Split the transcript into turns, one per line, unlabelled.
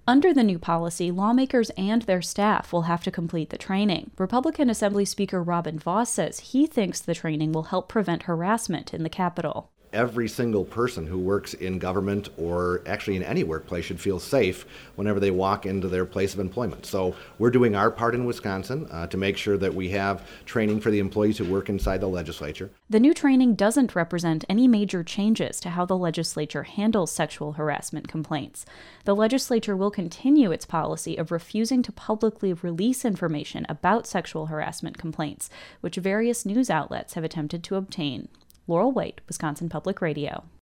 Under the new policy, lawmakers and their staff will have to complete the training. Republican Assembly Speaker Robin Vos says he thinks the training will help prevent harassment in the Capitol.
Every single person who works in government or actually in any workplace should feel safe whenever they walk into their place of employment. So we're doing our part in Wisconsin to make sure that we have training for the employees who work inside the legislature.
The new training doesn't represent any major changes to how the legislature handles sexual harassment complaints. The legislature will continue its policy of refusing to publicly release information about sexual harassment complaints, which various news outlets have attempted to obtain. Laurel White, Wisconsin Public Radio.